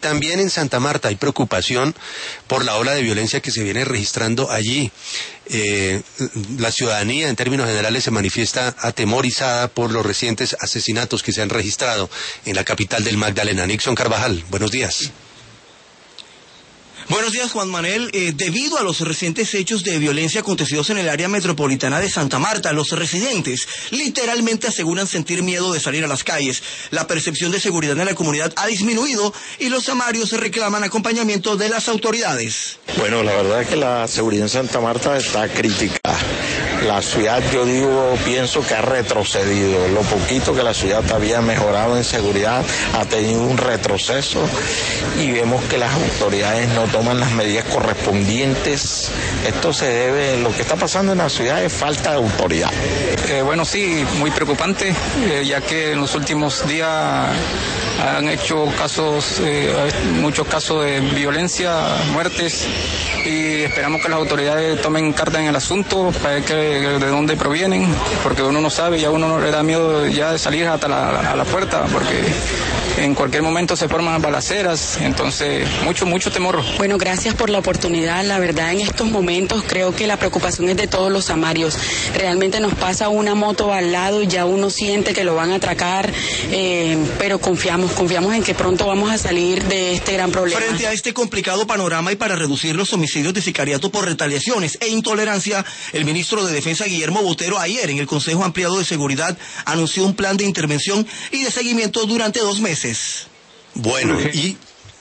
También en Santa Marta hay preocupación por la ola de violencia que se viene registrando allí. La ciudadanía, en términos generales, se manifiesta atemorizada por los recientes asesinatos que se han registrado en la capital del Magdalena. Nixon Carvajal, buenos días. Buenos días, Juan Manuel. Debido a los recientes hechos de violencia acontecidos en el área metropolitana de Santa Marta, los residentes literalmente aseguran sentir miedo de salir a las calles. La percepción de seguridad en la comunidad ha disminuido y los samarios reclaman acompañamiento de las autoridades. Bueno, la verdad es que la seguridad en Santa Marta está crítica. La ciudad, pienso que ha retrocedido. Lo poquito que la ciudad había mejorado en seguridad ha tenido un retroceso y vemos que las autoridades no toman las medidas correspondientes. Esto se debe, lo que está pasando en la ciudad es falta de autoridad. Bueno, sí, muy preocupante, ya que en los últimos días han hecho muchos casos de violencia, muertes, y esperamos que las autoridades tomen carta en el asunto para ver de dónde provienen, porque uno no sabe y a uno no le da miedo ya de salir hasta la puerta, porque en cualquier momento se forman balaceras, entonces mucho temor. Bueno, gracias por la oportunidad. La verdad, en estos momentos creo que la preocupación es de todos los samarios. Realmente nos pasa una moto al lado y ya uno siente que lo van a atracar, pero confiamos en que pronto vamos a salir de este gran problema. Frente a este complicado panorama y para reducir los homicidios de sicariato por retaliaciones e intolerancia, el ministro de Defensa Guillermo Botero ayer en el Consejo Ampliado de Seguridad anunció un plan de intervención y de seguimiento durante 2 meses. Bueno, y